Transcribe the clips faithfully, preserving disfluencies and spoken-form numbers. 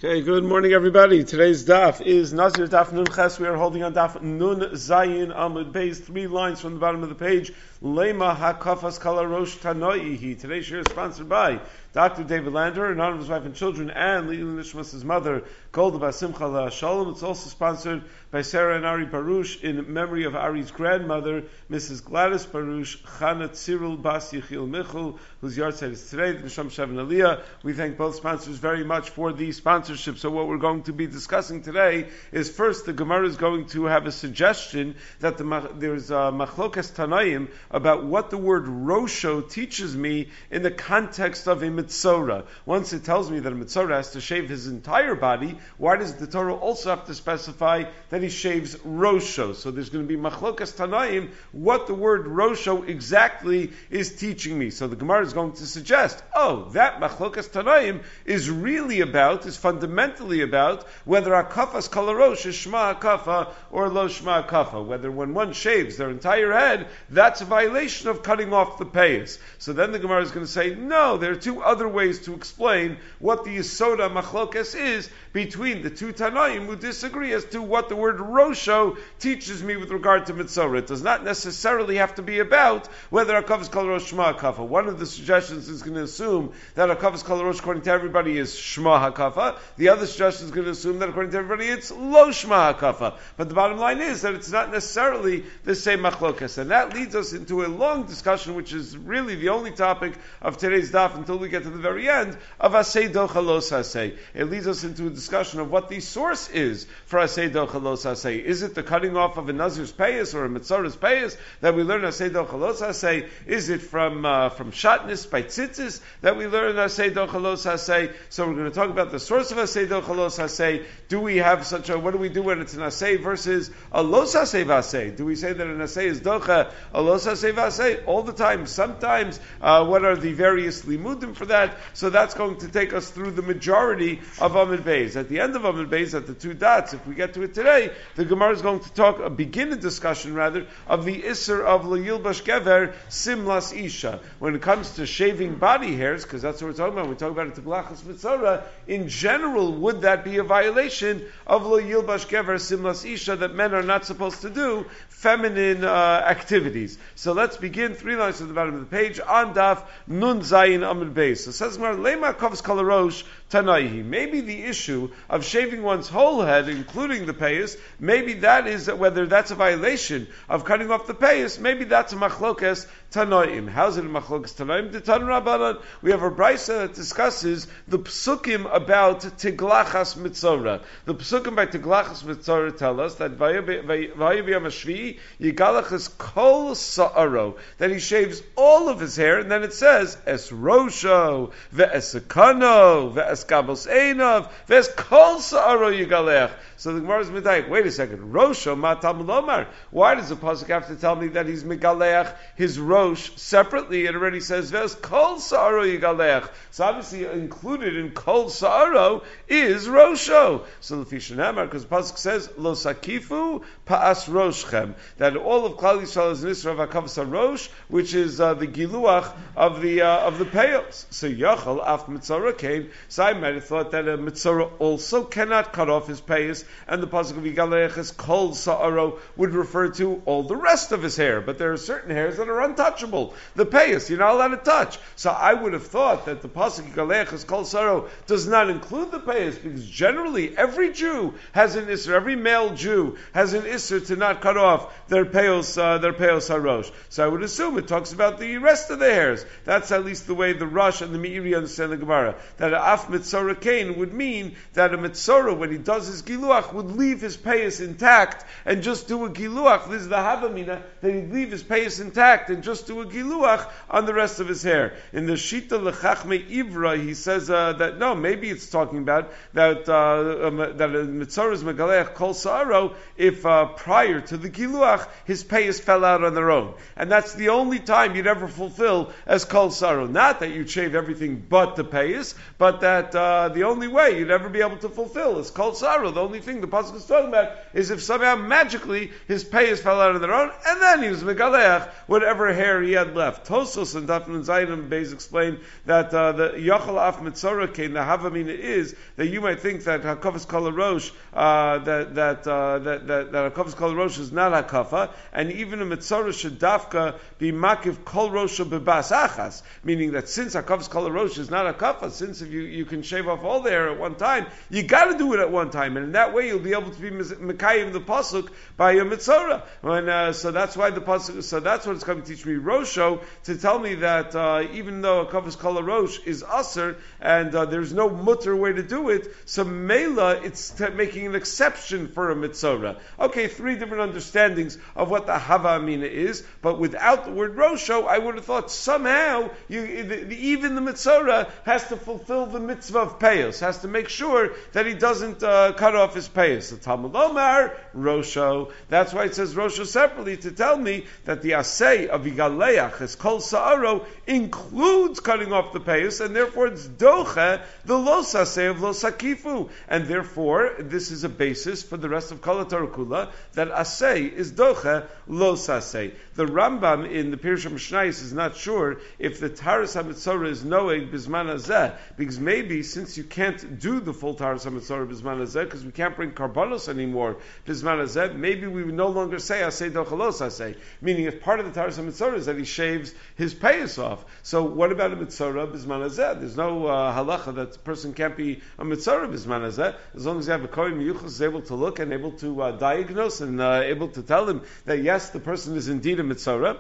Okay, good morning, everybody. Today's daf is Nazir Daf Nun Ches. We are holding on daf Nun Zayin Amud Beis, three lines from the bottom of the page. Lema HaKafas Kala Rosh Tanoihi. Today's share is sponsored by Doctor David Lander, in honor of his wife and children, and Leila Nishmas' mother, Golda Basimcha La Shalom. It's also sponsored by Sarah and Ari Baruch in memory of Ari's grandmother, Missus Gladys Baruch, Chana Tzirul Bas Yechiel Michul, whose yahrzeit is today, the Nisham Shavin Aliyah. We thank both sponsors very much for the sponsorship. So what we're going to be discussing today is, first, the Gemara is going to have a suggestion that the, there's a machlokas Tanaim about what the word Rosho teaches me in the context of a Mitzorah. Once it tells me that a Mitzorah has to shave his entire body, why does the Torah also have to specify that he shaves Rosho? So there's going to be machlokas Tanaim, what the word Rosho exactly is teaching me. So the Gemara is going to suggest, oh, that machlokas Tanaim is really about, is fundamentally about, whether Akafas Kalarosh is Shma Akafa or Lo Shma Akafa. Whether when one shaves their entire head, that's a violation of cutting off the payas. So then the Gemara is going to say, no, there are two other ways to explain what the Yisoda Machlokas is between the two Tanaim who disagree as to what the word Rosho teaches me with regard to Mitzorah. It does not necessarily have to be about whether Akafas Kalarosh Shma Akafa. One of the suggestions is going to assume that Akafas Kalarosh, according to everybody, is Shma Hakafa. The other suggestion is going to assume that according to everybody, it's Lo Shma Hakafa. But the bottom line is that it's not necessarily the same Machlokas. And that leads us into a long discussion, which is really the only topic of today's daf until we get to the very end, of Asay Docha Los Asay. It leads us into a discussion of what the source is for Asay Docha Los Asay. Is it the cutting off of a Nazir's payas or a Mitzorah's payas that we learn Asay Docha Los Asay? Is it from uh, from Shatnis by Tzitzis that we learn Asay Docha Los Asay? So we're going to talk about the source of Asay Docha Los Asay. Do we have such a, what do we do when it's an Asay versus a Los Asay Vasay? Do we say that an Asay is Docha, a Los Asay Vasay? All the time. Sometimes, uh, what are the various limudim for that? So that's going to take us through the majority of Amud Beis. At the end of Amud Beis, at the two dots, if we get to it today, the Gemara is going to talk, uh, begin a discussion rather, of the Isser of L'Yilbash Gever Simlas Isha. When it comes to shaving body hairs, because that's what we're talking about, we talk about it to Glachas Mitzorah, in general, would that be a violation of L'Yilbash Gever Simlas Isha, that men are not supposed to do feminine uh, activities? So let's begin, three lines at the bottom of the page, on daf Nun Zayin Amud Beis. So it says, Lema Kavs Kalarosh Tanaihi. Maybe the issue of shaving one's whole head, including the payas, maybe that is whether that's a violation of cutting off the payas. Maybe that's a machlokas Tanoim. How's it a machlokas Tanoim? The Tan Rabbanan. We have a brisa that discusses the psukim about Tiglachas Mitzorah. The psukim by Tiglachas Mitzorah tell us that Vayaviyam Ashvi Yigalachas Kol Sa'aro, that he shaves all of his hair, and then it says Es Rosho Ve'esekano Ve'es Kabos Einov Ve'es Kol Sa'aro Yigalech. So the Gemara is medayik. Wait a second. Rosho Ma Talmud Lomar. Why does the pasuk have to tell me that he's Megaleach his Rosh separately? It already says Ve'es Kol Sa'aro Yigalech. So obviously included in Kol Sa'aro is Rosho. So the Fishanamar, because the pasuk says Lo Sakifu Pa'as Roshchem, that all of Klal Yisrael is Nisra of Akavas Rosh, which is uh, the Giluach of the uh, of the Peos. So Yachal Af Mitzorah came. So I might have thought that a Mitzorah also cannot cut off his Peos, and the pasuk of Yigalech Kol Sa'aro would refer to all the rest of his hair. But there are certain hairs that are untouchable. The Peos, you're not allowed to touch. So I would have thought that the pasuk Yigalech Kol Sa'aro does not include the Peos, because generally every Jew has an Isser, every male Jew has an Isser to not cut off their Peos, uh, their Peos HaRosh. So I would assume it talks about the rest of the hairs. That's at least the way the Rosh and the Meiri understand the Gemara. That a Af Mitzorah Kain would mean that a Mitzorah, when he does his Giluach, would leave his Peos intact and just do a Giluach. This is the Havamina, that he'd leave his Peos intact and just do a Giluach on the rest of his hair. In the Shita L'Chachme Ivra, he says uh, that no, maybe it's talking about that uh, um, that a Mitzorah is Megaleach Kol Sa'aro if uh, prior to the Giluach his Peos fell out on their own. And that's the only time you'd ever fulfill as Kol Sa'aro. Not that you'd shave everything but the Peos, but that that uh, the only way you'd ever be able to fulfill is kol saro. The only thing the pasuk is talking about is if somehow magically his payas fell out of their own, and then he was megaleach whatever hair he had left. Tosos and Daf Nun Zayin Beis explain that uh, the yachal af mitzora came. The havamina is that you might think that hakafas kol rosh uh, that that, uh, that that that hakafas kol rosh is not hakafa, and even a mitzora should dafka be makiv kol rosh bebas achas, meaning that since hakafas kol rosh is not hakafa, since if you, you can shave off all the hair at one time, you got to do it at one time, and in that way you'll be able to be mekayim the pasuk by your mitzora. And uh, so that's why the pasuk. So that's what it's coming to teach me, Rosho, to tell me that uh, even though hakafas kol rosh is aser and uh, there's no mutter way to do it, so mela it's t- making an exception for a mitzora. Okay, three different understandings of what the hava amina is, but without the word Rosho, I would have thought somehow you, the, the, even the mitzora has to fulfill the mitzvah of payos, has to make sure that he doesn't uh, cut off his payos. The Talmud Omar, Rosho. That's why it says Rosho separately to tell me that the asay of Igaleach as kol sa'aro includes cutting off the payos, and therefore it's doche the los asay of los hakifu, and therefore this is a basis for the rest of kol Torah kula that asay is doche los asay. The Rambam in the Pirush HaMishnayos is not sure if the Taras HaMitzorah is noeg bisman hazeh, because maybe since you can't do the full Taras HaMitzorah bisman hazeh, because we can't bring karbanos anymore bisman hazeh, maybe we would no longer say asay doche los asay, meaning if part of the Taras HaMitzorah is that he shaves his payas off. So what about a mitzorah bisman hazeh? There's no uh, halacha that the person can't be a mitzorah bisman hazeh, as long as you have a kohen miyuchas is able to look and able to uh, diagnose and uh, able to tell him that yes, the person is indeed a mitzorah.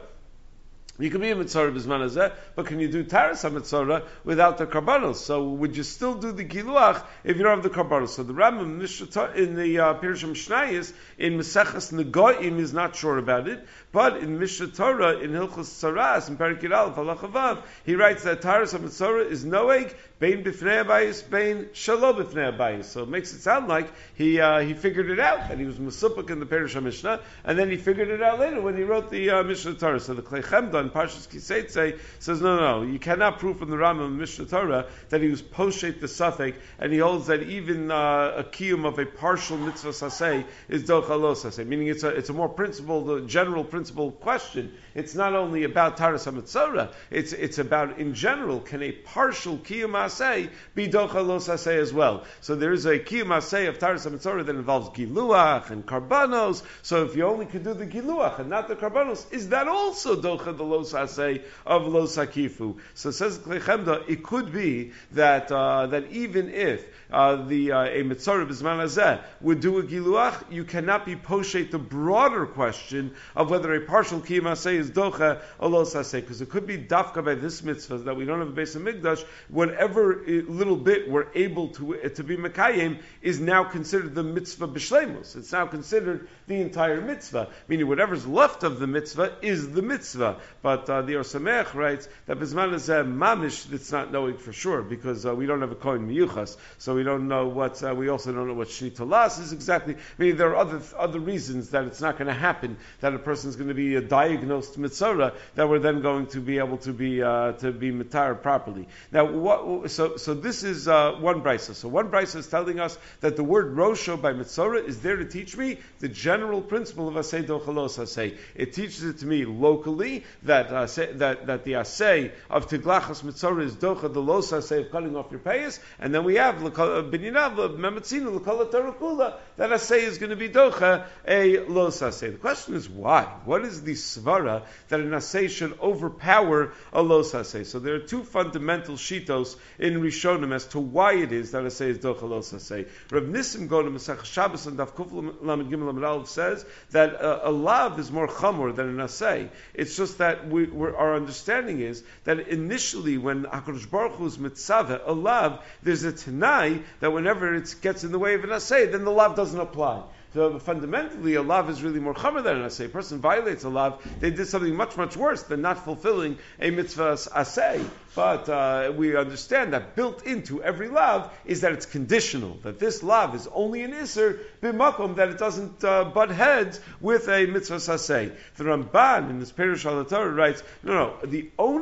You can be a mitzorah b'zman hazeh, but can you do taras ha-mitzorah without the karbanos? So would you still do the giluach if you don't have the karbanos? So the Rambam in the uh, Pirush HaMishnayos in Maseches Negoim is not sure about it, but in Mishnah Torah in Hilchos Tzaras in Perek Yud Aleph Halacha Vav he writes that taras ha-mitzorah is noeg bein b'fnei habayis bein shelo b'fnei habayis. So it makes it sound like he uh, he figured it out, that he was mesupik in the Pirush HaMishnah, and then he figured it out later when he wrote the uh, Mishnah Torah. So the Klei Chemda in Parshas Kiseitze says no, no, no, you cannot prove from the Rambam in Mishnah Torah that he was poshet the suffix, and he holds that even uh, a kiyum of a partial mitzvah saseh is docha lo saseh, meaning it's a it's a more principled, uh, general principle question. It's not only about taras ha-mitzorah, it's it's about in general, can a partial kiyum aseh be docha lo saseh as well? So there is a kiyum aseh of taras ha-mitzorah that involves giluach and karbanos. So if you only could do the giluach and not the karbanos, is that also docha the lo saseh of lo sakifu? So says Klei Chemda, it could be that uh, that even if uh, the uh, a mitzorah b'zman hazeh would do a giluach, you cannot be poshet the broader question of whether a partial kiyum aseh is docha or lo saseh, because it could be dafka by this mitzvah that we don't have a base of mikdash. Whatever little bit we're able to uh, to be mekayim is now considered the mitzvah b'shleimus. It's now considered the entire mitzvah, meaning whatever's left of the mitzvah is the mitzvah. But uh, the Or Sameach writes that b'zman hazeh mamish, it's not knowing for sure, because uh, we don't have a kohen miyuchas, so we don't know what uh, we also don't know what shni talas is exactly. Meaning there are other other reasons that it's not going to happen, that a person is going to be a diagnosed mitzorah, that we're then going to be able to be uh, to be mitar properly. Now, what, so so this is uh, one brisa. So one brisa is telling us that the word rosho by mitzorah is there to teach me the general principle of asay docha lo saseh. It teaches it to me locally that uh, say, that that the asay of tiglachas mitzorah is docha the lo saseh of cutting off your payas, and then we have binyanav mematzina l'kol Torah kula that asay is going to be docha a lo saseh. The question is why? What is the svara that an asay should overpower a lo saseh? So there are two fundamental shitos in Rishonim as to why it is that asay is docha lo saseh. Rav Nissim Gaon in Masech Shabbos and Daf Kuf Lamed Gimel Lamed Aleph says that uh, a lav is more chamor than an asay. It's just that we, our understanding is that initially when HaKadosh Baruch Hu is mitzaveh a lav, there's a tenai that whenever it gets in the way of an asay, then the lav doesn't apply. So fundamentally, a lav is really more chamer than an asay. A person violates a lav, they did something much, much worse than not fulfilling a mitzvah asay. But uh, we understand that built into every lav is that it's conditional, that this lav is only an iser b'makom, that it doesn't uh, butt heads with a mitzvah asay. The Ramban in his Perush al Torah writes, no, no, the onef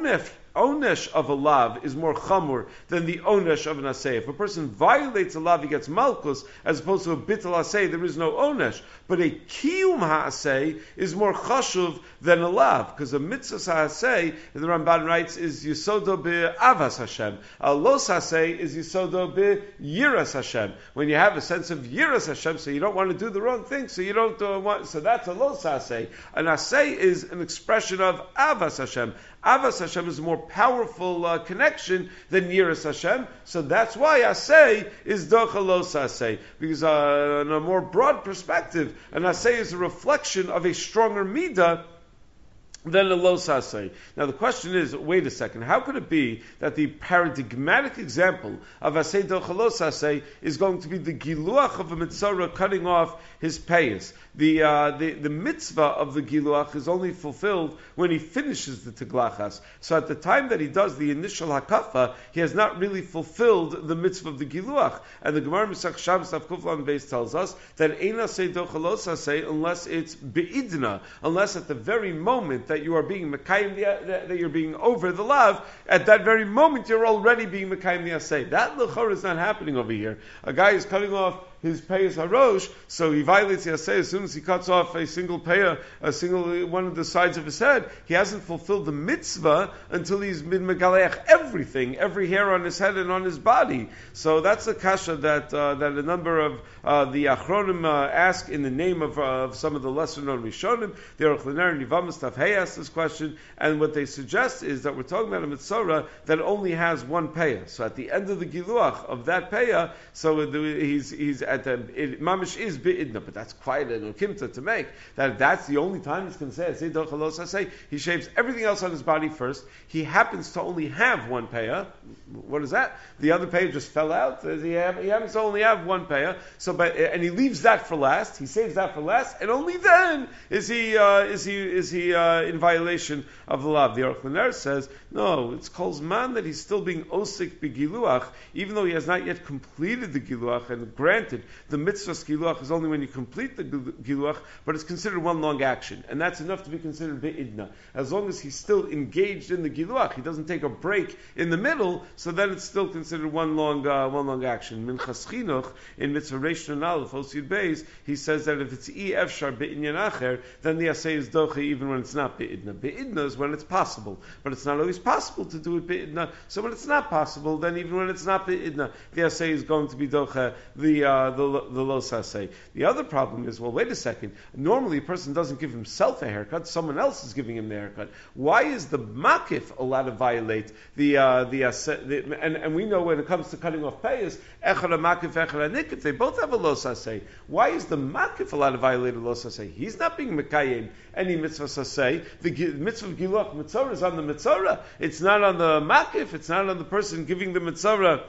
onesh of a lav is more chamur than the onesh of an asay. If a person violates a lav, he gets malchus, as opposed to a bittul asay, there is no onesh. But a kiyum ha'asay is more chashuv than a lav, because a mitzvah ha'asay, the Ramban writes, is yisodo be'avas Hashem. A los ha'asay is yisodo be'yiras Hashem. When you have a sense of yiras Hashem, so you don't want to do the wrong thing, so you don't uh, want, so that's a los ha'asay. An asay is an expression of avas Hashem. Avas Hashem is a more powerful uh, connection than Yiras Hashem, so that's why Asay is Docha Los Asay, because uh, on a more broad perspective, an Asay is a reflection of a stronger Midah than a los asay. Now the question is, wait a second, how could it be that the paradigmatic example of asay docha los asay is going to be the giluach of a mitzvah cutting off his payas? The, uh, the the mitzvah of the giluach is only fulfilled when he finishes the tiglachas. So at the time that he does the initial hakafa, he has not really fulfilled the mitzvah of the giluach. And the Gemara Mesach Shabbos Daf Kuf Lamed Beis tells us that ein asay docha los asay unless it's beidna, unless at the very moment that you are being mekayim the, that you're being over the lav, at that very moment you're already being mekayim the asay. That l'chor is not happening over here. A guy is cutting off his payas harosh, so he violates the asay as soon as he cuts off a single payah, a single one of the sides of his head. He hasn't fulfilled the mitzvah until he's been megaleach everything, every hair on his head and on his body. So that's the kasha that uh, that a number of uh, the achronim uh, ask in the name of, uh, of some of the lesser known rishonim. The Aruch LaNer and Yivam Staf Hey asked this question, and what they suggest is that we're talking about a mitzvah that only has one payah. So at the end of the giluach of that payah, so he's he's at the it, mamish is beidna, but that's quite an okimta to make. That that's the only time he's going to say asay docha los asay. He shaves everything else on his body first. He happens to only have one payah. What is that? The other payah just fell out. He, have, he happens to only have one payah. So, but and he leaves that for last. He saves that for last, and only then is he uh, is he is he uh, in violation of the law. The Aruch LaNer says no. It's kol zman that he's still being osik begiluach, even though he has not yet completed the giluach. And granted, the mitzvah giluach is only when you complete the giluach, but it's considered one long action, and that's enough to be considered be'idna. As long as he's still engaged in the giluach, he doesn't take a break in the middle, so then it's still considered one long uh, one long action. Minchas chinuch in mitzvah reish nun aleph osiyud beis, he says that if it's i efshar be'inyan acher, then the asay is docha even when it's not be'idna. Be'idna is when it's possible, but it's not always possible to do it be'idna. So when it's not possible, then even when it's not be'idna, the asay is going to be docha the uh, the the los asay. The other problem is, well, wait a second. Normally, a person doesn't give himself a haircut; someone else is giving him the haircut. Why is the makif allowed to violate the uh, the, asay, the and and we know when it comes to cutting off payas, echad makif, echad nikif, they both have a los asay. Why is the makif allowed to violate a los asay? He's not being mekayim any mitzvah asay. The mitzvah of giluach mitzvah is on the mitzvah. It's not on the makif. It's not on the person giving the mitzvah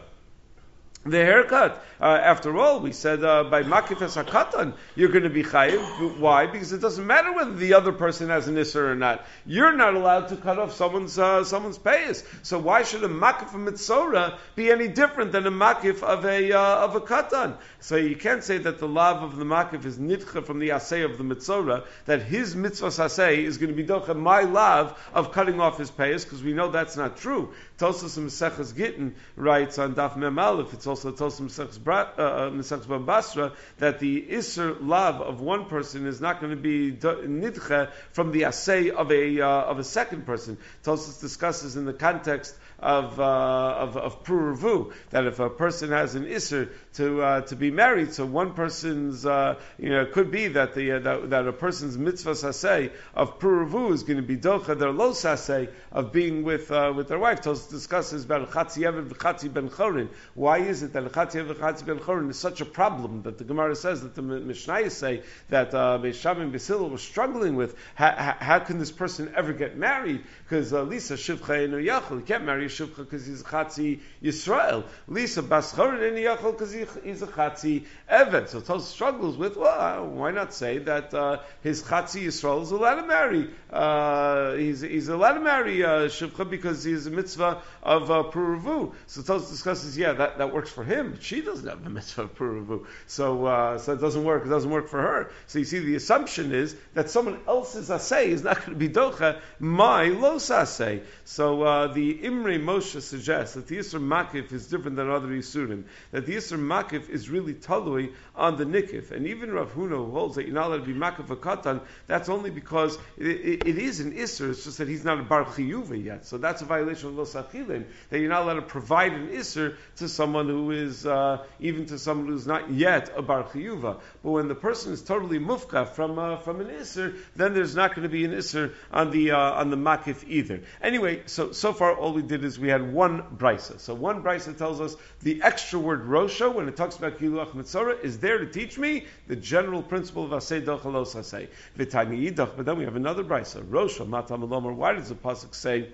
the haircut. Uh, after all, we said uh, by makif es hakatan you're going to be chayiv. Why? Because it doesn't matter whether the other person has an isser or not. You're not allowed to cut off someone's uh, someone's payas. So why should a makif of mitzora be any different than a makif of a uh, of a katan? So you can't say that the lav of the makif is nitcha from the asay of the mitzora. That his mitzvah asay is going to be docha my lav of cutting off his payas, because we know that's not true. Tosas Mesechus Gittin writes on Daf Mem Aleph. It's also Tosas Mesechus Bambasra that the Isser lav of one person is not going to be nidche from the asay of a uh, of a second person. Tosas discusses in the context of uh, of, of Puravu that if a person has an Isser to uh, to be married, so one person's uh, you know it could be that the uh, that, that a person's mitzvah saseh of Puravu is going to be docha their lo saseh of being with uh, with their wife. Tosas discusses about Chatzi Eved v'Chatzi Ben Chorin. Why is it that Chatzi Eved v'Chatzi Ben Chorin is such a problem that the Gemara says that the Mishnayos say that uh, Beis Shammai and Beis Hillel were struggling with? How, how, how can this person ever get married? Because uh, Lisa Shivcha Eno Yachol, he can't marry a Shivcha because he's a Chatzi Yisrael. Lisa Bas Chorin Eno Yachol because he's a Chatzi Eved. So Tosfos struggles with, well, why not say that uh, his Chatzi Yisrael is allowed to marry? Uh, he's he's allowed to marry uh, Shivcha because he's a mitzvah of uh, Puravu. So Tosfos discusses, yeah, that, that works for him, but she doesn't have the mitzvah of puravu. So, uh, so it doesn't work. It doesn't work for her. So you see, the assumption is that someone else's asay is not going to be docha my los asay. So uh, the Imre Moshe suggests that the Yisr Makif is different than other Yisurim. That the Yisr Makif is really talui on the Nikif. And even Rav Huna, who holds that you're not allowed to be Makif a Katan, that's only because it, it, it is an Isser, it's just that he's not a Bar Chiyuva yet. So that's a violation of Los Achilim, that you're not allowed to provide an Isser to someone who is, uh, even to someone who's not yet a Bar Chiyuva. But when the person is totally mufka from uh, from an Isser, then there's not going to be an Isser on the uh, on the Makif either. Anyway, so so far all we did is we had one brisa. So one brisa tells us the extra word Rosho, when it talks about Kiluach Mitzorah, is there to teach me the general principle of Asay Dochalos Asay. V'tani Yidach, but then we have another brisa. Rosho, Matam Alomar, why does the pasuk say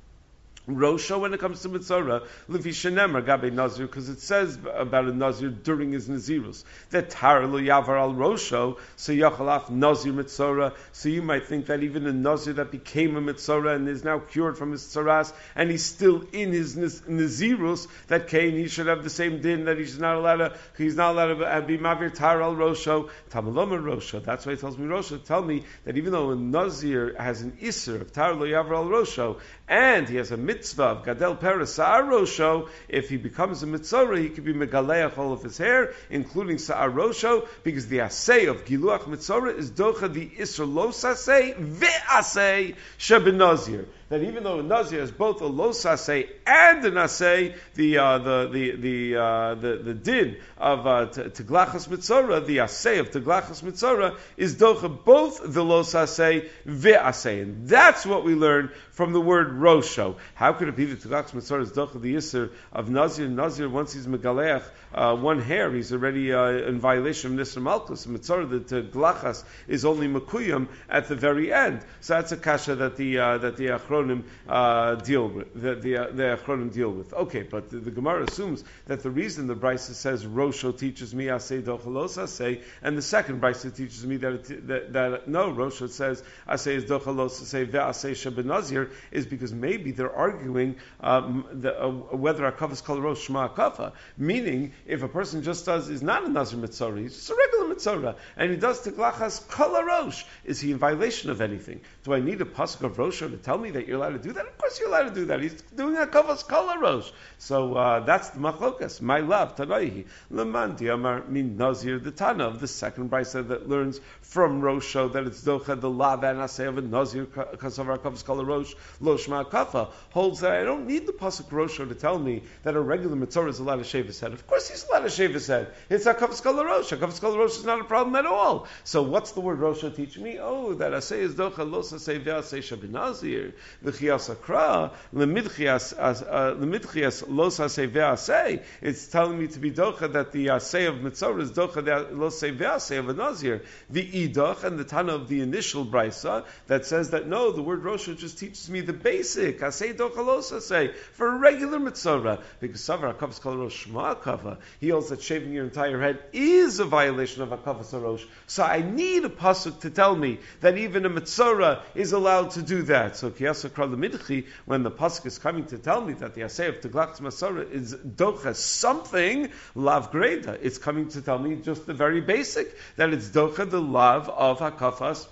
Rosho when it comes to Mitzorah, Levi Shenemar Gabe Nazir, because it says about a Nazir during his Nazirus. That Tar lo Yavar al Rosho, so Yachalaf Nazir Mitzorah. So you might think that even a Nazir that became a Mitzorah and is now cured from his Tzaras, and he's still in his Nazirus, that Cain, he should have the same din, that he's not allowed to, he's not allowed to be Mavir Tar al Rosho, Tamaloma Rosho. That's why he tells me Rosho, tell me that even though a Nazir has an Isser of Tar lo Yavar al Rosho, and he has a mitzvah of Gadel Peres Sa'ar Rosho, if he becomes a mitzorah, he could be megaleach all of his hair, including Sa'ar Rosho, because the asay of Giluach Mitzorah is docha the Isser Los Asay ve'asay shebenazir. That even though a Nazir has both a Los Asay and an Asay, the uh, the the the, uh, the the din of uh, Teglachas Mitzorah, the Asay of Teglachas Mitzorah is docha both the Los Asay ve'asay, and that's what we learn from the word Rosho. How could it be that Teglachas Mitzorah is docha the Yisr of Nazir? Nazir, once he's megaleach uh, one hair, he's already uh, in violation of Nisr Malkus. Mitzorah, the Teglachas is only Makuyam at the very end. So that's a kasha that the uh, that the Achronim uh, deal with. The the, uh, the Achronim deal with. Okay, but the, the Gemara assumes that the reason the Brisa says Rosho teaches me Asay Dochalos Asay, and the second Brisa teaches me that it, that, that no, Rosho says Asay is Dochalos Asay ve'Asay shebenazir, is because maybe they're arguing um, the, uh, whether Akavas Kol Rosh Shema Akafa, meaning if a person just does is not a Nazir Mitzorah, he's just a regular Mitzorah, and he does Teglachas Kol Rosh, is he in violation of anything? Do I need a pasuk of Rosho to tell me that you're allowed to do that? Of course you're allowed to do that. He's doing a Akavas Kol Rosh. So uh, that's the machlokas. My love, Tanaihi. Leman Diamar min Nazir, the Tana of the second brisa that learns from Rosho that it's docha the lav and asay of a Nazir kasavar Akavas Kol Rosh lo shma kafa, holds that I don't need the pasuk Rosho to tell me that a regular Mitzorah is allowed to shave his head. Of course he's allowed to shave his head. It's Akavas Kol Rosh. Akavas Kol Rosh is not a problem at all. So what's the word Rosho teaching me? Oh, that asay is docha los asay ve'asay shabinazir v'chias akra lemidchias lemidchias los asay ve'asay. It's telling me to be docha that the asay of Mitzorah is docha the los asay ve'asay of a nazir. The idach and the Tana of the initial brisa that says that no, the word Rosho just teaches me the basic asay docha los asay for a regular Mitzorah, because savar Akavas Kol Rosh shma akava, he holds that shaving your entire head is a violation of Akavas Rosh. So I need a pasuk to tell me that even a Mitzorah is allowed to do that. So Kiyasa Kral Midchi, when the pasuk is coming to tell me that the asay of Teglachas Mitzorah is docha something, lav greda, it's coming to tell me just the very basic, that it's docha the lav of Hakafas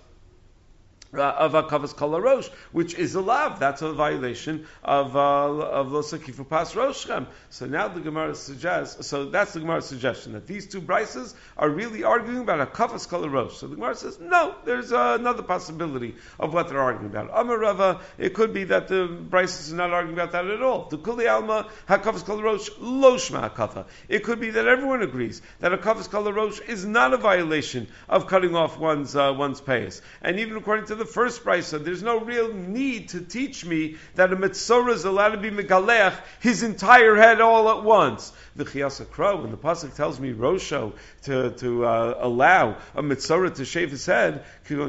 Uh, of Akavas Kol Rosh, which is a lav. That's a violation of uh, of Lo Sakifu Pas Roshchem. So now the Gemara suggests. So that's the Gemara's suggestion that these two brises are really arguing about Akavas Kol Rosh. So the Gemara says no. There's uh, another possibility of what they're arguing about. Amar Rava, it could be that the brises are not arguing about that at all. The Kuli Alma Hakavas Kol Rosh Lo Shma Akava. It could be that everyone agrees that Akavas Kol Rosh is not a violation of cutting off one's uh, one's payas, and even according to the The first brisa, there's no real need to teach me that a Mitzorah is allowed to be megaleach his entire head all at once. The Chiyasa Kro, when the pasuk tells me Rosho to to uh, allow a Mitzorah to shave his head,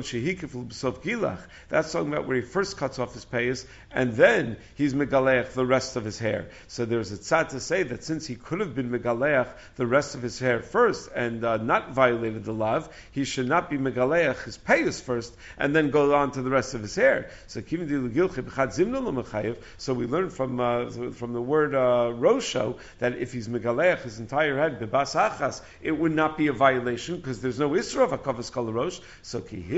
that's talking about where he first cuts off his payas and then he's megaleach the rest of his hair. So there's a tzad to say that since he could have been megaleach the rest of his hair first and uh, not violated the lav, he should not be megaleach his payas first and then go go on to the rest of his hair. So so we learn from uh, from the word uh, rosho that if he's megaleach his entire head bebas achas, it would not be a violation because there's no isra of hakavas kol rosh. So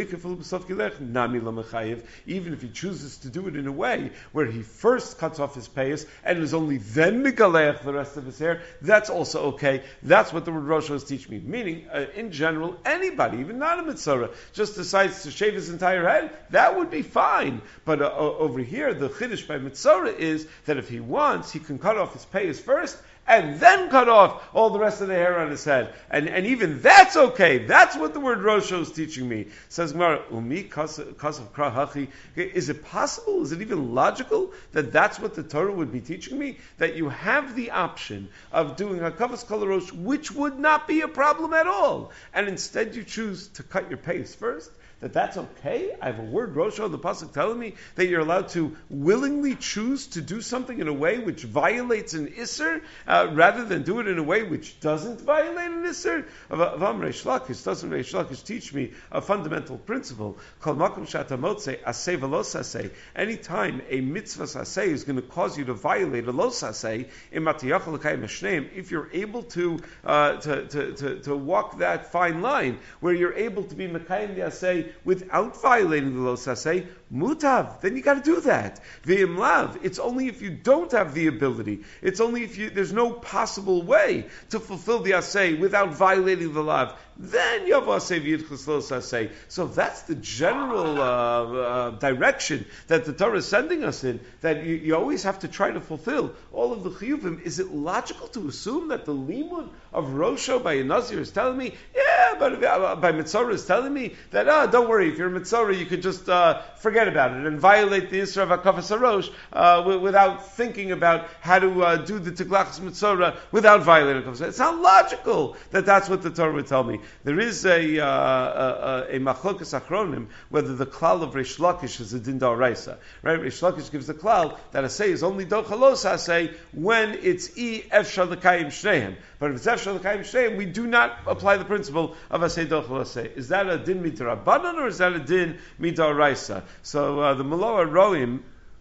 even if he chooses to do it in a way where he first cuts off his payas and is only then megaleach the rest of his hair, that's also okay. That's what the word rosho is teaching me. Meaning, uh, in general, anybody, even not a mitzvah, just decides to shave his entire head, that would be fine. But uh, over here, the chiddush by mitzvah is that if he wants, he can cut off his payas first and then cut off all the rest of the hair on his head. And and even that's okay. That's what the word rosho is teaching me. Says Gemara, Umi kasav krahachi. Is it possible? Is it even logical that that's what the Torah would be teaching me? That you have the option of doing hakavas kol rosh, which would not be a problem at all. And instead you choose to cut your payas first? That that's okay? I have a word, Rosho, the pasuk telling me that you're allowed to willingly choose to do something in a way which violates an Isser, uh, rather than do it in a way which doesn't violate an Isser? Avam Reish Lakish, doesn't Reish Lakish teach me a fundamental principle? Kol makom shatamotze aseh v'los aseh. Anytime a mitzvah aseh is going to cause you to violate a los aseh, if you're able to, uh, to, to, to, to walk that fine line, where you're able to be mekayim the aseh without violating the los aseh, mutav, then you got to do that. V'im lav, it's only if you don't have the ability. It's only if you there's no possible way to fulfill the aseh without violating the lav. Then yav aseh v'yidchus los aseh. So that's the general uh, uh, direction that the Torah is sending us in. That you, you always have to try to fulfill all of the chiyuvim. Is it logical to assume that the limud of Rosho by a Nazir is telling me, yeah, but uh, by Mitzorah is telling me that ah, don't worry, if you're a Mitzorah, you could just uh, forget about it and violate the Isra of Hakavas Harosh uh, w- without thinking about how to uh, do the Tiglachas Mitzorah without violating Hakavas Harosh. It's not logical that that's what the Torah would tell me. There is a uh, a, a machlokas achronim whether the klal of Reish Lakish is a din d'oraisa. Right? Reish Lakish gives the klal that asay is only dochalos asay when it's e efshar l'kayim shneim. But if it's efshar l'kayim shneim, we do not apply the principle of asay dochalos asay. Is that a din midrabanan or is that a din midoraisa? So uh, the Maloa Roim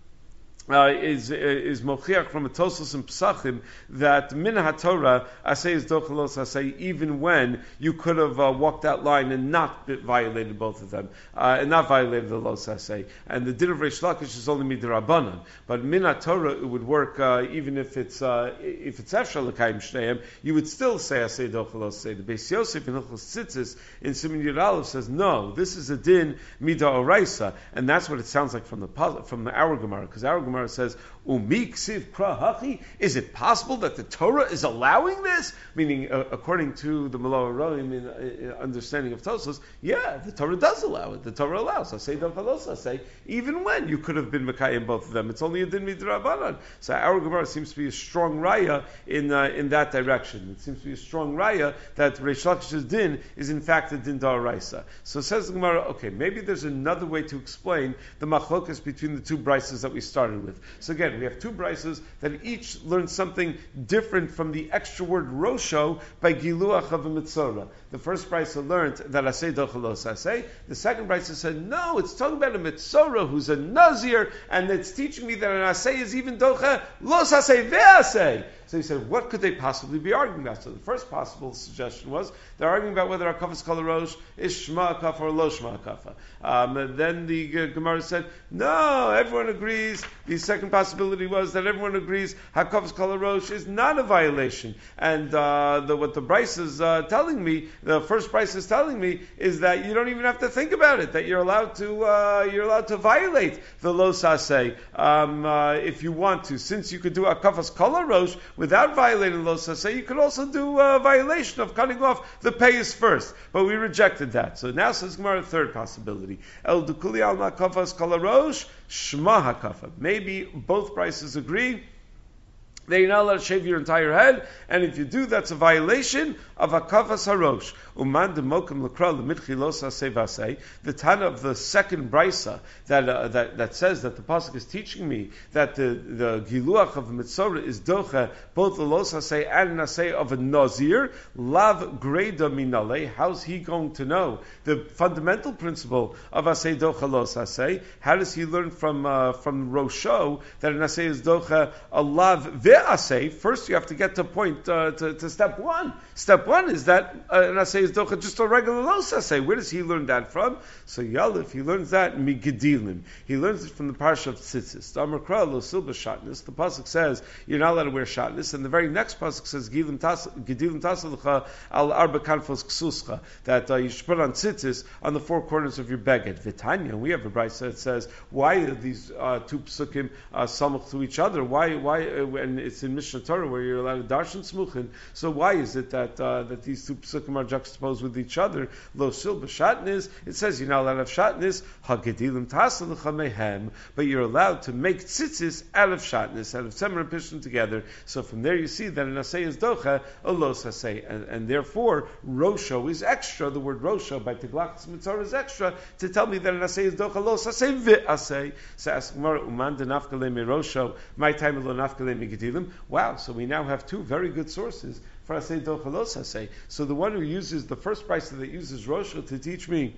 Uh, is is mochiach from a Tosos and Pesachim that min haTorah asay is dochalos asay even when you could have uh, walked that line and not violated both of them uh, and not violated the los asay. And the din of Reish Lakish is only midrabanan, but min haTorah it would work uh, even if it's uh, if it's efshar l'kayim shneim, you would still say asay dochalos asay. The Beis Yosef in Hilchos Tzitzis in Siman Yud Aleph says no, this is a din midoraisa, and that's what it sounds like from the from our Gemara, because our Gemara says, Umi ksiv krahachi, is it possible that the Torah is allowing this? Meaning, uh, according to the Maloa Roim in uh, understanding of Tosos, yeah, the Torah does allow it. The Torah allows. I say dochalos, I say, even when you could have been Mekayim both of them, it's only a din midrabanan. So our Gemara seems to be a strong raya in uh, in that direction. It seems to be a strong raya that Reish Lakish's din is in fact a din d'oraisa. So says the Gemara, okay, maybe there's another way to explain the machlokas between the two brises that we started with. So again, we have two brises that each learn something different from the extra word rosho by giluach of a mitzorah. The first brisa learned that asay dochalos asay. The second brisa said, no, it's talking about a mitzorah who's a nazir, and it's teaching me that an asay is even docha los asay ve'asay. So he said, what could they possibly be arguing about? So the first possible suggestion was they're arguing about whether Hakavas Kol Rosh is Shma Hakafa or Lo Shma Hakafa. Um, and then the uh, Gemara said, no, everyone agrees. The second possibility was that everyone agrees Hakavas Kol Rosh is not a violation. And uh, the, what the Bryce is uh, telling me, the first Bryce is telling me, is that you don't even have to think about it. That you're allowed to uh, you're allowed to violate the Lo Saseh um, uh, if you want to. Since you could do Hakavas Kol Rosh without violating Lo Saseh, you could also do a violation of cutting off the payas first. But we rejected that. So now says Gemara, a third possibility. El Dukuli al Makafas Kol Rosh, Shma Hakafa. Maybe both prices agree then you're not allowed to shave your entire head, and if you do, that's a violation of Hakavas Harosh. Uman demokim l'kra l'mitchilos hasei. The Tana of the second brisa that uh, that that says that the pasuk is teaching me that the the giluach of mitzorah is docha both the los hasei and nasei of a nazir lav greda minale. How's he going to know the fundamental principle of asei docha los hasei? How does he learn from uh, from Rosho that an asei is docha a lav ve'asei? First, you have to get to point uh, to, to step one. Step one is that uh, an asei is docha just a regular los asei. Where does he learn that from? So Yalif, he learns that migedilim. He learns it from the parsha of tzitzis. The Amar Kra lo silba shatnis. The pasuk says you're not allowed to wear shatnis, and the very next pasuk says gedilim tasalcha al arba kanfos ksuscha, that uh, you should put on tzitzis on the four corners of your beged. Vitanya, we have a brayso that says why are these uh, two psukim uh, samach to each other? Why? Why? Uh, and it's in Mishnah Torah where you're allowed to darshan smuchin. So why is it that uh, that these two psukim are juxtaposed with each other? Lo silba shatnis. It says you're not allowed to have shatnis. Hagedilim tasalcha mehem, but you're allowed to make tzitzis out of shatnis, out of tzemer and pishtim together. So from there you see that an asay is docha, a los asay, and, and therefore Rosho is extra. The word Rosho by Teglach Mitzvah is extra to tell me that an asay is docha los asay vi asay. So ask Gemara, uman de nafkale me Rosho, my time lo nafkale me gedilim. Wow, so we now have two very good sources for asay docha los asay. So the one who uses the first price that uses Rosho to teach me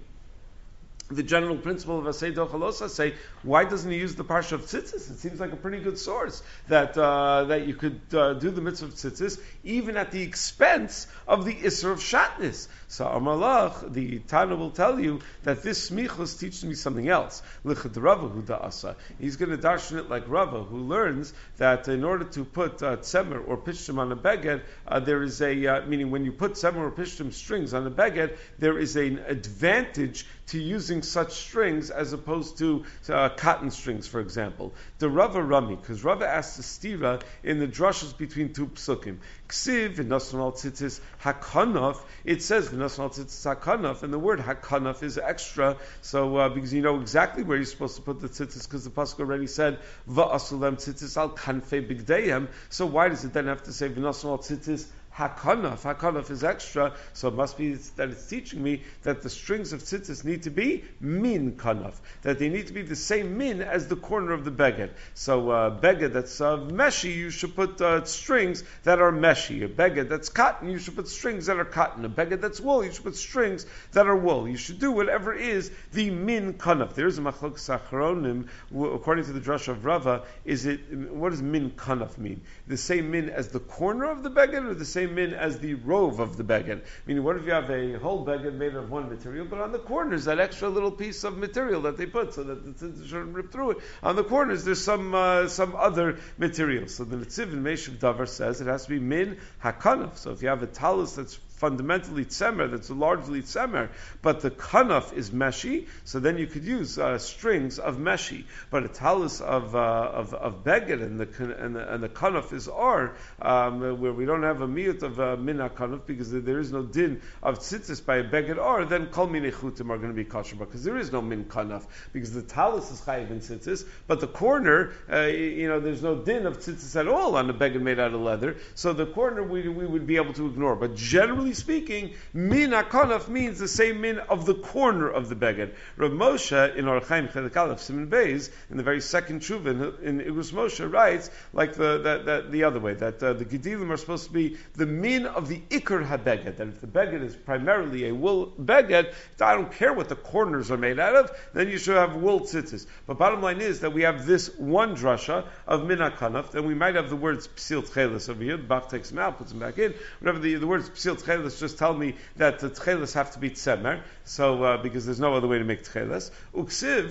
the general principle of Asay Dochalos Asay, why doesn't he use the parsha of tzitzis? It seems like a pretty good source that uh, that you could uh, do the mitzvah of tzitzis even at the expense of the isser of shatnis. So Amalach, the Tana will tell you that this smichos teaches me something else. Lichad Rava hu da'asa. He's going to darshan it like Rava, who learns that in order to put uh, tzemer or pishtim on a beged, uh, there is a uh, meaning when you put tzemer or pishtim strings on a beged, there is an advantage to using such strings as opposed to uh, cotton strings, for example. The Rava Rami, because Rava asked the stira in the drushes between two psukim. Ksiv v'nasan al tzitzis hakanaf. It says v'nasan al tzitzis hakanaf, and the word hakanaf is extra. So uh, because you know exactly where you're supposed to put the tzitzis, because the pasuk already said va'asulem tzitzis al kanfei bigdeihem. So why does it then have to say v'nasan al tzitzis Hakanaf? Hakanaf is extra, so it must be that it's teaching me that the strings of tzitzis need to be min kanaf, that they need to be the same min as the corner of the beged. So uh, beged that's uh, meshi, you should put uh, strings that are meshi. A beged that's cotton, you should put strings that are cotton. A beged that's wool, you should put strings that are wool. You should do whatever is the min kanaf. There's a machlok sachronim, according to the drush of Rava, is it, what does min kanaf mean? The same min as the corner of the beged, or the same min as the rove of the beged? Meaning, what if you have a whole beged made of one material, but on the corners, that extra little piece of material that they put so that the tzitzis shouldn't rip through it, on the corners there's some uh, some other material. So the Netziv in Meshiv Davar says it has to be min hakanaf. So if you have a talus that's fundamentally tzemer, that's largely tzemer, but the kanaf is meshi, so then you could use uh, strings of meshi. But a talus of uh, of, of beged and the and the, and the kanaf is or, um, where we don't have a miyut of uh, min kanaf because there is no din of tzitzis by a beged or, then kol min echutim are going to be kosher because there is no min kanaf because the talus is chayiv in tzitzis, but the corner, uh, you know, there's no din of tzitzis at all on a beged made out of leather. So the corner we we would be able to ignore, but generally speaking, min hakanaf means the same min of the corner of the beged. Rav Moshe in Orach Chaim Chelik Aleph Siman Beis in the very second tshuva in, in Igus Moshe writes like the that, that the other way that uh, the gedilim are supposed to be the min of the ikar habeged. That if the beged is primarily a wool beged, I don't care what the corners are made out of, then you should have wool tzitzis. But bottom line is that we have this one drasha of min hakanaf, then we might have the words psil tchelis over here. Bach takes them out, puts them back in. Whatever the the words psil tchelis just tell me that the tchelis have to be tzemer, so uh, because there's no other way to make tchelis. Uksiv,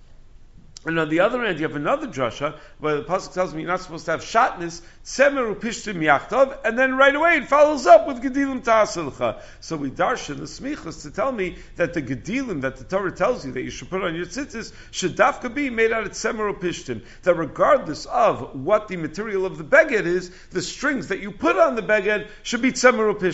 and on the other end, you have another drasha where the pasuk tells me you're not supposed to have shatnis, tzemer upishtim yachtov, and then right away it follows up with gedilim ta'asilcha. So we darshan the smichos to tell me that the gedilim that the Torah tells you that you should put on your tzitzis should dafka be made out of tzemer upishtim. That regardless of what the material of the beged is, the strings that you put on the beged should be tzemer upishtim.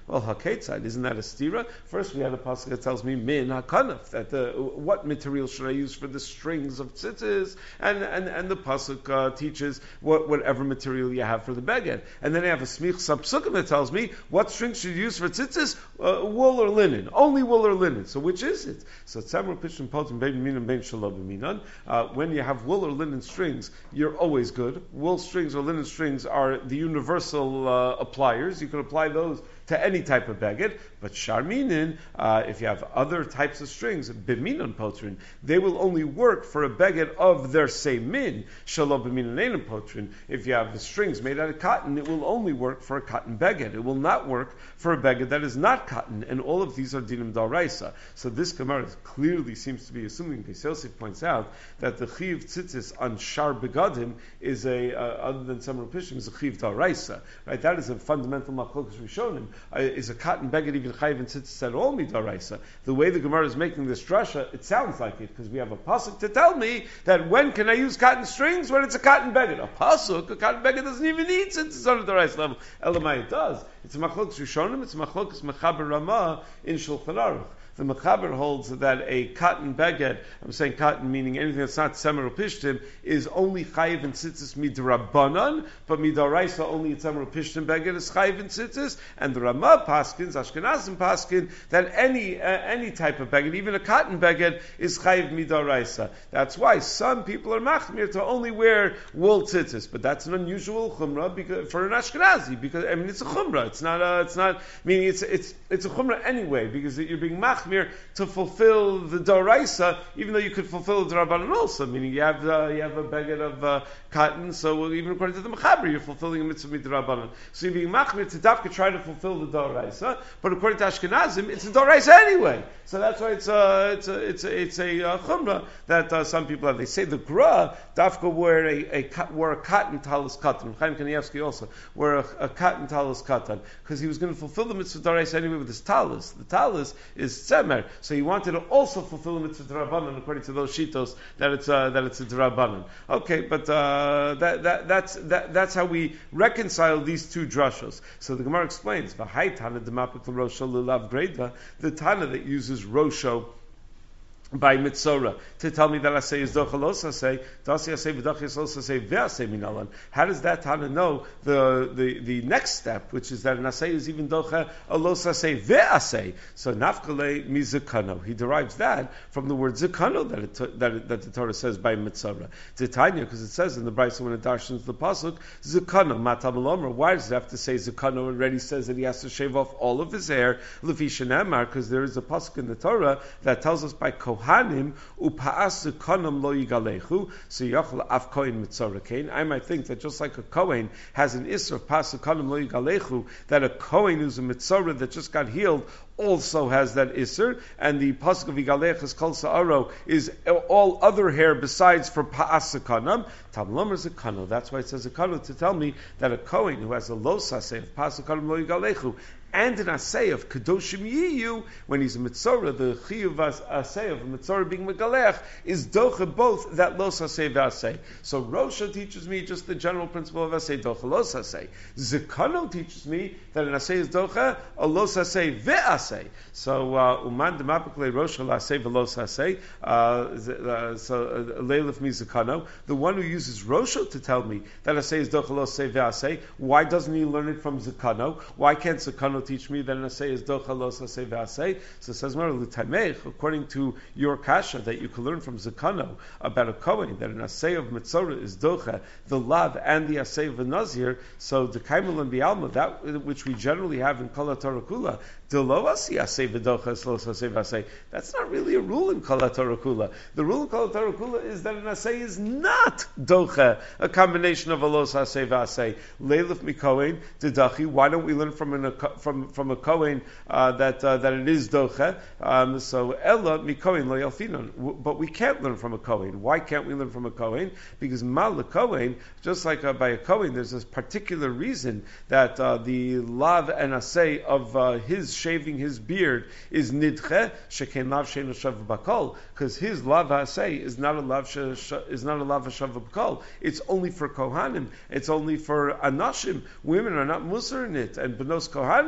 Well, haketzad, isn't that a stira? First, we had a pasuk that tells me min hakanaf, that the what material should I use for the strings of tzitzis, and and and the pasuk uh, teaches what whatever material you have for the beged, and then I have a smich sapsukim that tells me what strings should you use for tzitzis, uh, wool or linen, only wool or linen. So which is it? So tzamar pishim potim bein minan bein shalom minan. When you have wool or linen strings, you're always good. Wool strings or linen strings are the universal uh, appliers. You can apply those to any type of beged, but sharminin, uh, if you have other types of strings, biminon potrin, they will only work for a beged of their same min. Shalom biminon einon potrin. If you have the strings made out of cotton, it will only work for a cotton beged. It will not work for a beged that is not cotton, and all of these are dinim daraisa. So this Gemara clearly seems to be assuming, because Yosef points out that the chiv tzitzis on shar begadim is a, uh, other than Samar Pishim, is a chiv daraisa. Right? That is a fundamental machlokas rishonim. Uh, is a cotton beged even chayiv and tzitzis at all midaraisa? The way the Gemara is making this drasha, it sounds like it, because we have a pasuk to tell me that when can I use cotton strings? When it's a cotton beged. A pasuk, a cotton beged doesn't even need tzitzis on the daraisa level. Elamai it does. It's a machlokas rishonim, it's a machlokas mechaber ramah in Shulchan Aruch. The Mechaber holds that a cotton beged, I'm saying cotton meaning anything that's not semer or pishtim, is only chayiv and tzitzis midrabanan, but midaraisa only a semer or pishtim beged is chayiv and tzitzis, and the Ramah paskins, Ashkenazim paskin, that any uh, any type of beged, even a cotton beged, is chayiv midaraisa. That's why some people are machmir to only wear wool tzitzis, but that's an unusual chumrah because, for an Ashkenazi, because I mean it's a chumrah. It's not a, it's not meaning it's it's it's a chumrah anyway because you're being machmir to fulfill the Daraisa, even though you could fulfill the Rabbanan also, meaning you have uh, you have a beged of uh, cotton, so even according to the Mechaber, you're fulfilling a mitzvah midrabanan. So you're being machmir to dafka try to fulfill the Daraisa, but according to Ashkenazim, it's a Daraisa anyway. So that's why it's a it's a it's a, it's a uh, chumrah that uh, some people have. They say the Gra dafka wore a, a wore a cotton talis katan. Chaim Kanievsky also wore a, a cotton talis katan because he was going to fulfill the mitzvah Daraisa anyway with his talis. The talis is so he wanted to also fulfill the mitzvah d'Rabbanan according to those shitos that it's uh, that it's a d'Rabbanan. Okay, but uh, that, that that's that, that's how we reconcile these two drashos. So the Gemara explains the Tana demapik l'rosho l'lav greda, the Tana that uses rosho by mitzora to tell me that I say is dochalos I say dasi I say v'dachis I say ve'asay minalan. How does that Tana know the, the the next step, which is that an asay is even docha alos I say ve'asay? So nafkale mizakano. He derives that from the word zakano that it, that it, that the Torah says by mitzora. Titania, because it says in the Brisa when it darshans the pasuk zakano matam alomer. Why does it have to say zakano? Already says that he has to shave off all of his hair. Lefi shenamar, because there is a pasuk in the Torah that tells us by Kohanim upaas konam lo yigalechu, so yachol af kohen mitzora kain. I might think that just like a kohen has an isra of pas konam lo yigalechu, that a kohen who's a mitzora that just got healed also has that isser, and the pasuk of yigalech is kol sa'aro is all other hair besides for paas konam. Tamlomer zakano. That's why it says zakano to tell me that a kohen who has a lo saseh of pas konam lo yigalechu and an asay of kadoshim yiyu, when he's a mitzora, the chiyuv asay of a mitzora being megalech is docha both that los asay v'asay. So Rosha teaches me just the general principle of asay docha los asay. Zekano teaches me that an asay is docha a los asay v'asay. So uman demapikle Rosha l'asay v'los asay. So leilif mi zekano, the one who uses Rosha to tell me that asay is docha los asay v'asay. Why doesn't he learn it from Zekano? Why can't Zekano teach me that an asay is docha los asay v'asay? So it says more l'taimech, according to your kasha that you can learn from Zakano about a kohen, that an asay of mitzora is docha, the lav and the asay of a nazir. So the kaimel and bialma, that which we generally have in kol haTorah kula, that's not really a rule in Kol HaTorah Kula. The rule in Kol HaTorah Kula is that an asay is not docha, a combination of a los asay v'asay. Leilif mikohen dedachi. Why don't we learn from an, from from a kohen uh, that uh, that it is docha? Um, so ella mikohen lo yalfinon. But we can't learn from a kohen. Why can't we learn from a kohen? Because mal kohen, just like uh, by a kohen, there's this particular reason that uh, the lav and asay of uh, his shaving his beard is nidche sheken lav sheinu shav bakol, because his lav asay is not a lav is not a lav shav bakol. It's only for kohanim. It's only for anashim. Women are not musar in it, and benos kohanim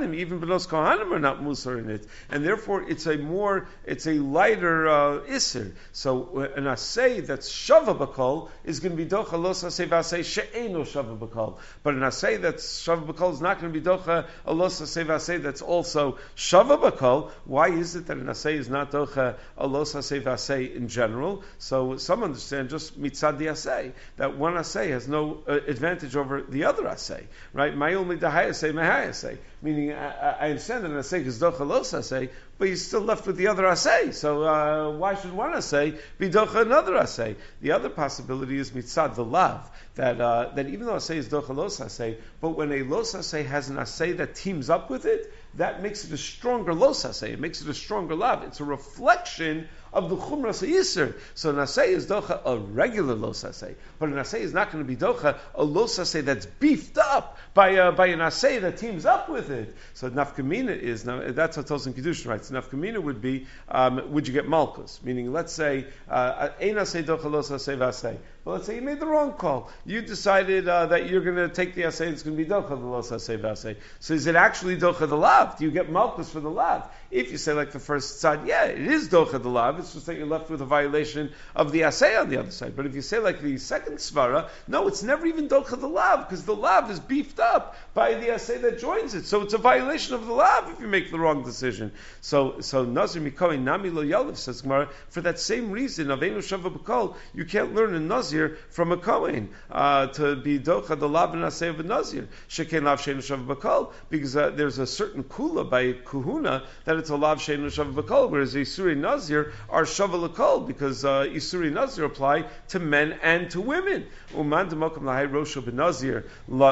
Kohanim, even Benos Kohanim are not Musar in it, and therefore it's a more, it's a lighter uh, Isser. So an Asay that's Shava Bakol is going to be Docha Los Asay Vasay She'eno Shava Bakol. But an Asay that's Shava Bakol is not going to be Docha Los Asay Vasay that's also Shava Bakol. Why is it that an Asay is not Docha Los Asay Vasay in general? So some understand just Mitzad the Asay, that one Asay has no uh, advantage over the other Asay, right? My only Dahai Asay, my Hai Asay. Meaning, I, I understand that an Asay is Docha Los Asay, but you're still left with the other Asay. So uh, why should one Asay be Docha another Asay? The other possibility is Mitzad the Lav, that uh, that even though Asay is Docha Los Asay, but when a Los Asay has an Asay that teams up with it, that makes it a stronger Los Asay. It makes it a stronger Lav. It's a reflection of the Chumras Yisr. So an Asay is Docha a regular Los Asay, but an Asay is not going to be Docha a Los Asay that's beefed up by uh, by an Asay that teams up with it. So Nafkamina is, now that's what Tosin Kiddushin writes. Nafkamina would be, um, would you get Malkus? Meaning, let's say, Ein Asay Docha Los Asay Vasay. Well, let's say you made the wrong call. You decided uh, that you're going to take the Asay, it's going to be Docha the Los Asay Vasay. So is it actually Docha the Lav? Do you get Malkus for the Lav? If you say like the first side, yeah, it is Docha the Lav, it's just that you're left with a violation of the Asay on the other side. But if you say like the second Svara, no, it's never even Docha the Lav, because the Lav is beefed up by the Asay that joins it. So it's a violation of the Lav if you make the wrong decision. So so Nazir Mikoy Nami Lo Yalev, says Gemara, for that same reason of Einu Shava B'Kol, you can't learn a Nazir from a Kohen uh, to be Docha the Lav and Asay of a Nazir. Sheken Lav Sheinu Shava B'Kol, because uh, there's a certain Kula by Kuhuna that it's a Lav Sheinu Shava B'Kol, whereas Isuri Nazir are Shava L'Kol, because uh, Isuri Nazir apply to men and to women. Uman Demokam Lahai Rosho B'Nazir,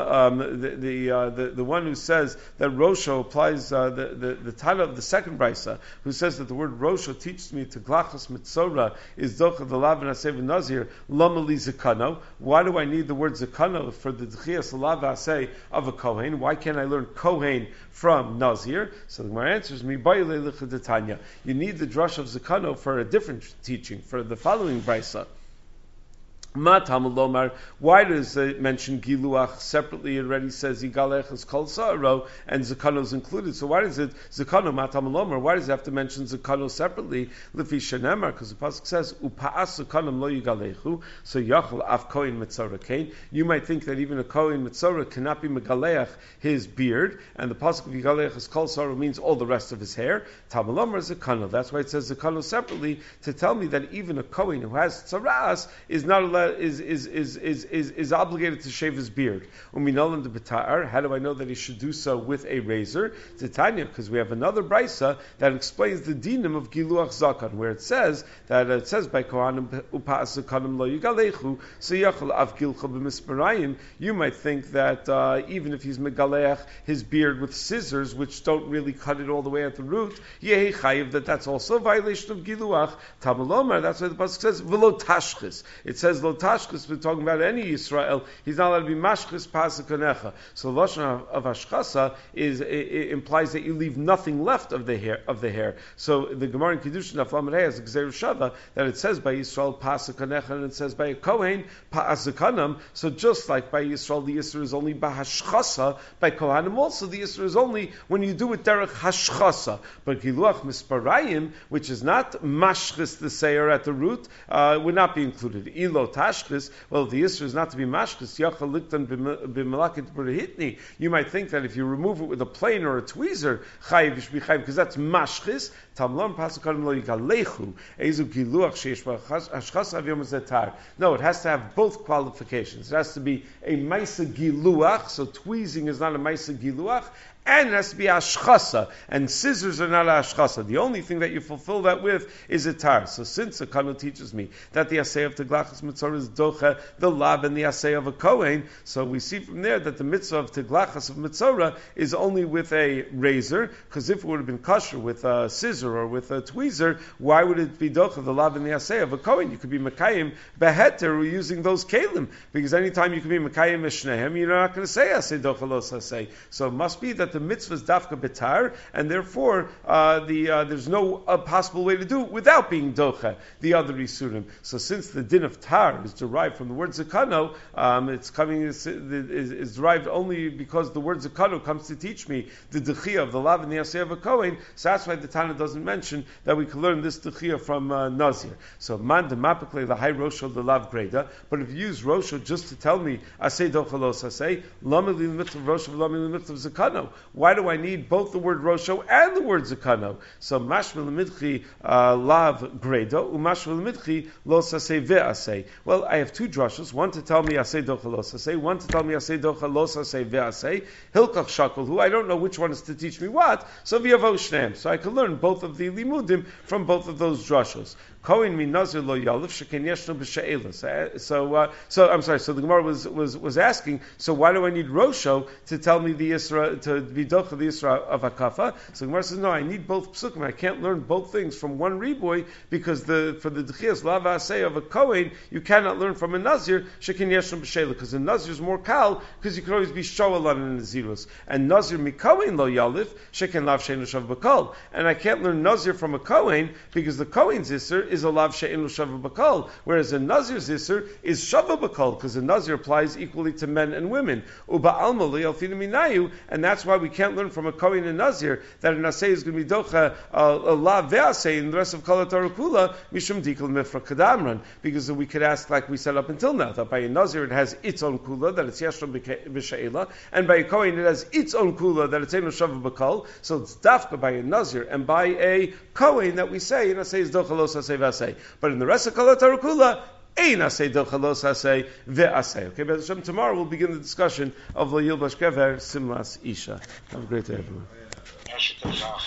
the the, uh, the the one who says that Rosho applies uh, the, the the title of the second brisa, who says that the word Rosho teaches me to Glachas Mitzora is Docha the Lav and Asay Nazir Lama Li Zakano. Why do I need the word Zakano for the D'chias Lav Asay of a Kohen? Why can't I learn Kohen from Nazir? So the Gemara answers me, you need the drush of Zakano for a different teaching, for the following brisa. Why does it mention Giluach separately? It already says Yigalech is Kol Sa'aro and Zakano is included. So why does it Zakano Matam Lomar? Why does it have to mention Zakano separately? Lifi Shenemar, because the pasuk says Upa'as Zakanom Lo Yigalechu. So Yachal Af Kohen Mitzora Kain. You might think that even a Kohen Mitzora cannot be Megaleach his beard, and the pasuk of Yigalech is Kol Sa'aro means all the rest of his hair. Tam Lomar is Zakano. That's why it says Zakano separately to tell me that even a Kohen who has Tzaras is not allowed. Is is, is is is is obligated to shave his beard. Uminolam de betar. How do I know that he should do so with a razor? Titania, because we have another brisa that explains the dinim of giluach zakan, where it says that it says by kohanim upaas zakanim lo yigalechu seyachol av gilcha b'misparayim. You might think that uh, even if he's megaleach his beard with scissors, which don't really cut it all the way at the root, yehi chayiv, that that's also a violation of giluach. Tamalomar. That's why the pasuk says v'lo tashchis. It says lo tashchis. We're talking about any Yisrael. He's not allowed to be mashchis pasakanecha. So the lashon of ashchasa is it, it implies that you leave nothing left of the hair of the hair. So the Gemara in Kiddushin Aflamerei has a Gzeir Shava that it says by Yisrael pasakanecha and it says by a Kohen pa'azakanam. So just like by Yisrael the Yisra is only bahashchasa, by Kohanim also the Yisra is only when you do it derech hashchasa. But giluach misparayim, which is not mashchis the seir at the root, uh, would not be included. Ilo tashchis. Well, if the Yisra is not to be mashchis, yachal liktan b'malakit b'rehitni, you might think that if you remove it with a plane or a tweezer, chayiv yishbi chayiv, because that's mashchis. Tamlam pasakarim lo yigalechu ezu giluach sheish b'ashchas avyom zetar. No, it has to have both qualifications. It has to be a maisa giluach, so tweezing is not a maisa giluach, and it has to be ashchasa, and scissors are not ashchasa. The only thing that you fulfill that with is a tar. So since the Kano teaches me that the asay of Teglachas Mitzorah is docha, the lav, and the asay of a Kohen, so we see from there that the mitzvah of Teglachas of Mitzorah is only with a razor, because if it would have been kosher with a scissor or with a tweezer, why would it be docha, the lav, and the asay of a Kohen? You could be Mekayim beheter using those kalim, because anytime you can be Mekayim Meshnehem, you're not going to say asay docha los asay. So it must be that the the mitzvah is dafka betar, and therefore uh, the uh, there's no uh, possible way to do it without being docha the other isurim. So since the din of tar is derived from the word zakano, um, it's coming is, is, is derived only because the word zakano comes to teach me the dechia of the lav and the aseh of a kohen. So that's why the Tana doesn't mention that we can learn this dechia from uh, Nazir. So man demapikle the high rosho the lav greda. But if you use rosho just to tell me aseh dochalos aseh lamili mitzvah rosho lamili mitzvah zakano, why do I need both the word rosho and the word zakano? So mashmel midchi lav greda umashmel midchi los aseh ve'aseh. Well, I have two drushes, one to tell me aseh dochalos aseh, one to tell me aseh dochalos aseh ve'aseh. Hilkach shakol, who I don't know which one is to teach me what. So v'yavo shneim. So I can learn both of the limudim from both of those drushos. Kohen min nazir lo yalif sheken yeshno b'she'elah. So, uh, so I'm sorry. So the Gemara was, was, was asking. So why do I need rosho to tell me the Isra to be docha the Isra of Hakafa? So the Gemara says no. I need both psukim. I can't learn both things from one riboy because the for the dechias lava asay of a Kohen you cannot learn from a nazir sheken yeshno b'she'elah because a nazir is more kal because you can always be shoel on in the zirus and nazir mi Kohen lo yalif sheken lav she'enu shav b'kol, and I can't learn nazir from a Kohen because the Kohen's Isra is a lav she'enu shava b'kol, whereas a nazir's Isser is shava b'kol, because a nazir applies equally to men and women. Uba alma li'alfina minayu, and that's why we can't learn from a kohen and nazir that an asay is going to be docha a lav ve'asay in the rest of kol Torah kula mishum dikul mifra kadamran, because we could ask like we said up until now that by a nazir it has its own kula that it's yeshram b'she'ela, and by a kohen it has its own kula that it's enu shava b'kol. So it's dafka by a nazir and by a kohen that we say an asay is docha los asay ve'asay. But in the rest of Kol HaTorah Kula, ein asay dochalos asay ve'asay. Okay, but tomorrow we'll begin the discussion of Lo Yilbash Kever Simlas Isha. Have a great day, everyone.